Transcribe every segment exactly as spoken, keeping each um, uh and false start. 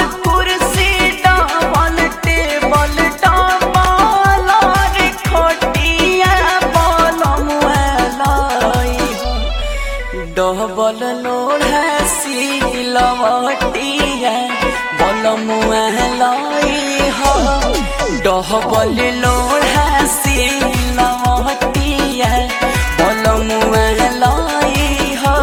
कुर्सी double table double रे खटिया बलमुआ लाई डबल लोढ़ा सिलवटिया बलमुआ लाई हो डबल लोढ़ा सिलवटिया बलमुआ लाई हो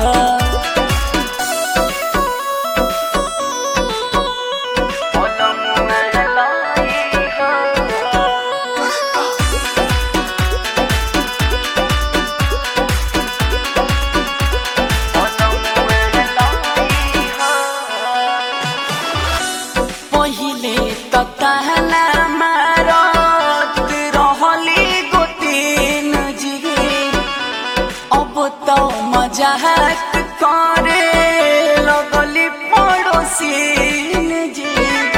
पहिले त कहला मारत रहली गोतीन जी अब तो मजाक करे लगली पड़ोसीन जी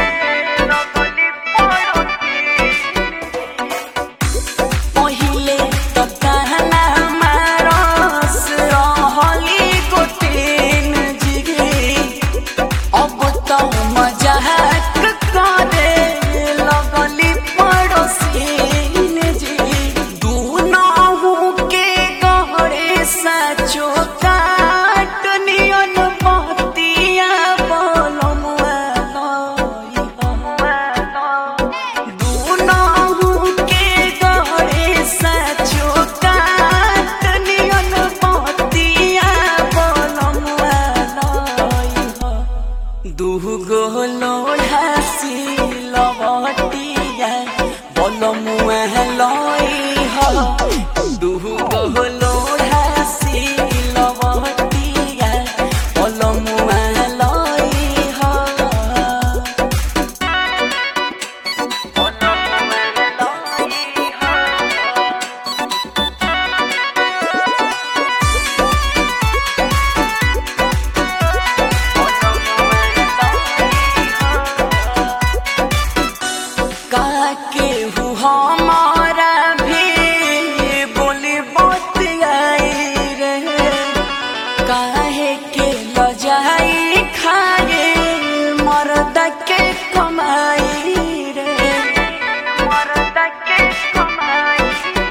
पहिले त कहला मारस रहली गोतीन जी अब तो मजाक करे लगली पड़ोसीन जी दूनाहू के गहरे सचो काट नियन बतिया बलमुआ लाई दूनाहू के गहरे सचो काट नियन बतिया बलमुआ लाई दूगो लोढ़ा सिलवटिया बलमुआ लाई हो दूगो लोढ़ा सिलवटिया बलमुआ लाई हो काके हु हमारा भी बोली बतियाई रे काहे के लजाई खाए मर्द के कमाई रे मर्द के कमाई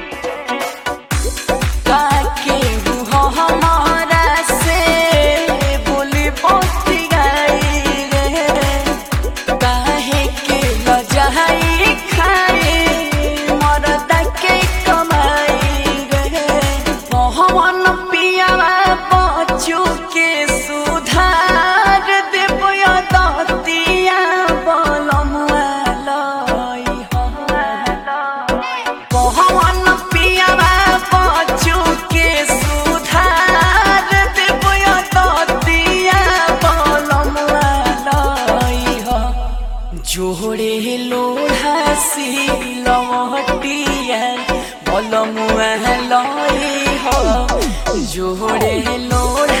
काके हु हमारा से बोली बतियाई रे काहे के लजाई खाए मर्द के कमाई रे मोहन पियावा बच्चू के सुधार देबो दतिया बलमुआ लाई मोहन पियावा बच्चू के सुधार देबो दतिया बलमुआ लाई जोड़े लोढ़ा सिलवटिया बलमुआ लाई हो जोड़े लोढ़ा